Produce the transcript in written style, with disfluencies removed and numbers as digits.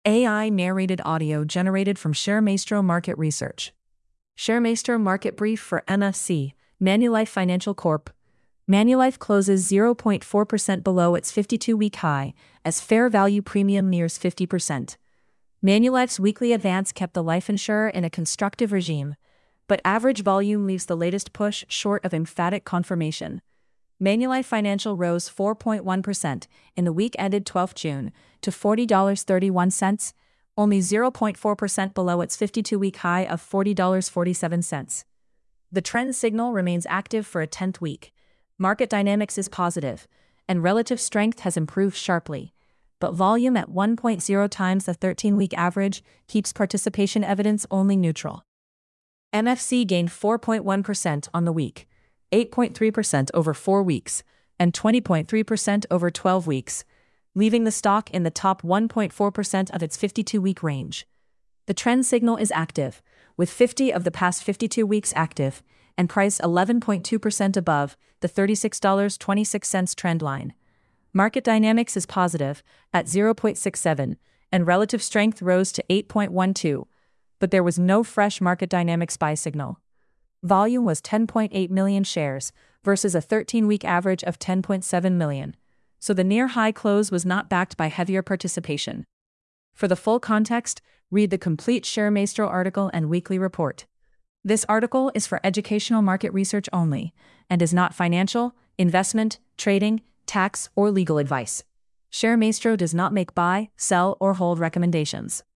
AI narrated audio generated from ShareMaestro Market Research. ShareMaestro Market Brief for MFC, Manulife Financial Corp. Manulife closes 0.4% below its 52-week high, as fair value premium nears 50%. Manulife's weekly advance kept the life insurer in a constructive regime, but average volume leaves the latest push short of emphatic confirmation. Manulife Financial rose 4.1% in the week ended 12 June to $40.31, only 0.4% below its 52-week high of $40.47. The trend signal remains active for a 10th week. Market dynamics is positive, and relative strength has improved sharply, but volume at 1.0 times the 13-week average keeps participation evidence only neutral. MFC gained 4.1% on the week, 8.3% over 4 weeks, and 20.3% over 12 weeks, leaving the stock in the top 1.4% of its 52-week range. The trend signal is active, with 50 of the past 52 weeks active, and priced 11.2% above the $36.26 trend line. Market dynamics is positive, at 0.67, and relative strength rose to 8.12, but there was no fresh market dynamics buy signal. Volume was 10.8 million shares versus a 13-week average of 10.7 million, so the near-high close was not backed by heavier participation. For the full context, read the complete ShareMaestro article and weekly report. This article is for educational market research only and is not financial, investment, trading, tax, or legal advice. ShareMaestro does not make buy, sell, or hold recommendations.